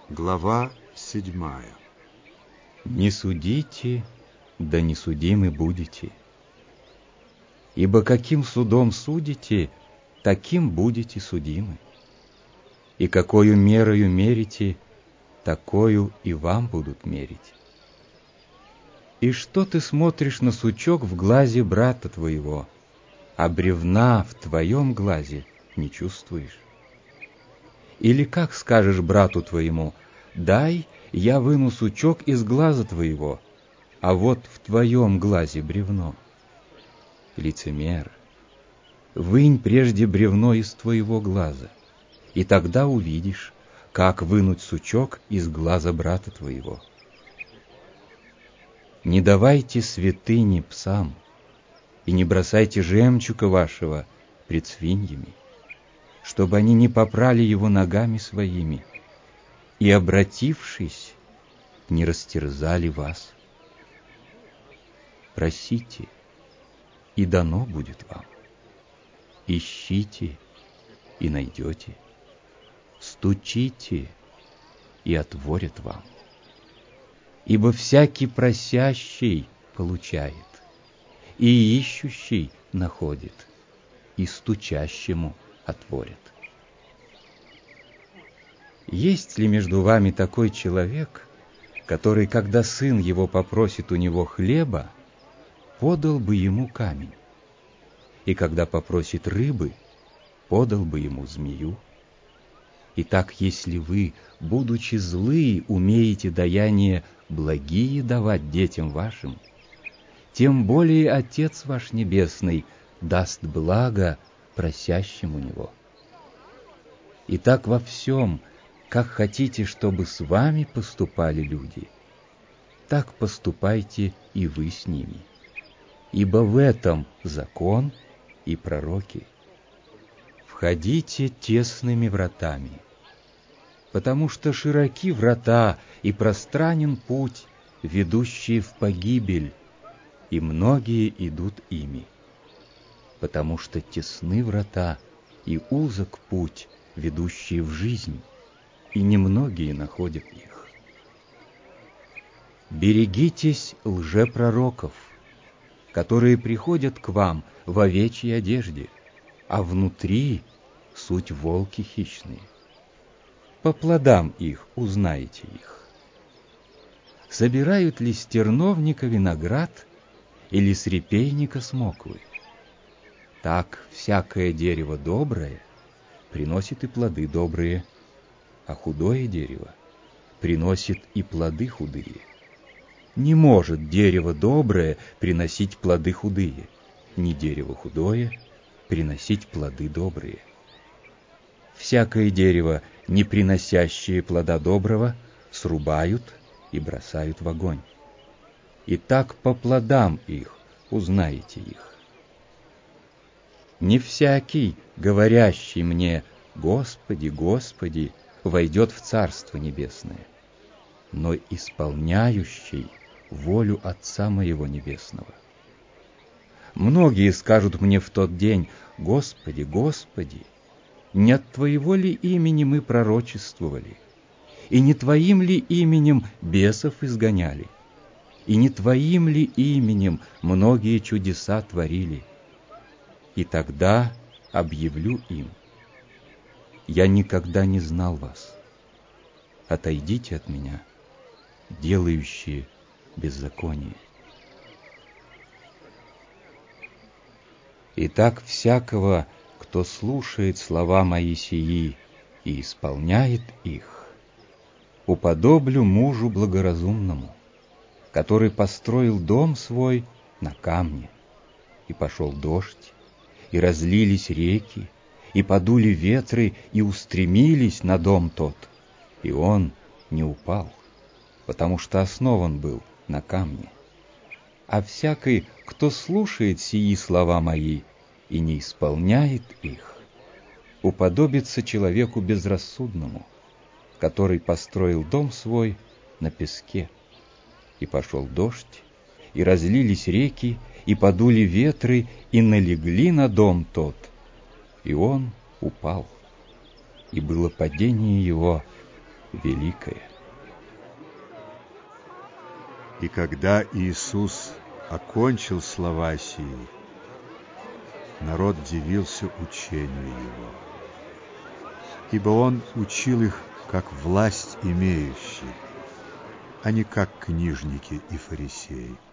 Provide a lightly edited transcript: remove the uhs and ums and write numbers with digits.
Глава 7. Не судите, да не судимы будете. Ибо каким судом судите, таким будете судимы. И какою мерою мерите, такою и вам будут мерить. И что ты смотришь на сучок в глазе брата твоего, а бревна в твоем глазе не чувствуешь? Или как скажешь брату твоему: дай, я выну сучок из глаза твоего, а вот в твоем глазе бревно? Лицемер, вынь прежде бревно из твоего глаза, и тогда увидишь, как вынуть сучок из глаза брата твоего. Не давайте святыни псам, и не бросайте жемчуга вашего пред свиньями, чтобы они не попрали его ногами своими, и, обратившись, не растерзали вас. Просите, и дано будет вам. Ищите, и найдете. Стучите, и отворят вам. Ибо всякий просящий получает, и ищущий находит, и стучащему отворят. Есть ли между вами такой человек, который, когда сын его попросит у него хлеба, подал бы ему камень, и когда попросит рыбы, подал бы ему змею? Итак, если вы, будучи злые, умеете даяния благие давать детям вашим, тем более Отец ваш Небесный даст благо просящим у Него. Итак, во всем, как хотите, чтобы с вами поступали люди, так поступайте и вы с ними. Ибо в этом закон и пророки. Входите тесными вратами, потому что широки врата и пространен путь, ведущий в погибель, и многие идут ими. Потому что тесны врата и узок путь, ведущий в жизнь, и немногие находят их. Берегитесь лжепророков, которые приходят к вам в овечьей одежде, а внутри суть волки хищные. По плодам их узнаете их. Собирают ли с терновника виноград или с репейника смоквы? Так всякое дерево доброе приносит и плоды добрые, а худое дерево приносит и плоды худые. Не может дерево доброе приносить плоды худые, ни дерево худое приносить плоды добрые. Всякое дерево, не приносящее плода доброго, срубают и бросают в огонь. И так по плодам их узнаете их. Не всякий, говорящий мне: Господи, Господи, войдет в Царство Небесное, но исполняющий волю Отца моего Небесного. Многие скажут мне в тот день: Господи, Господи, не от Твоего ли имени мы пророчествовали, и не Твоим ли именем бесов изгоняли, и не Твоим ли именем многие чудеса творили? И тогда объявлю им: я никогда не знал вас. Отойдите от меня, делающие беззаконие. Итак, всякого, кто слушает слова мои сии и исполняет их, уподоблю мужу благоразумному, который построил дом свой на камне, и пошел дождь, и разлились реки, и подули ветры, и устремились на дом тот, и он не упал, потому что основан был на камне. А всякий, кто слушает сии слова мои и не исполняет их, уподобится человеку безрассудному, который построил дом свой на песке. И пошел дождь, и разлились реки, и подули ветры, и налегли на дом тот, и он упал. И было падение его великое. И когда Иисус окончил слова сии, народ дивился учению Его, ибо Он учил их, как власть имеющий, а не как книжники и фарисеи.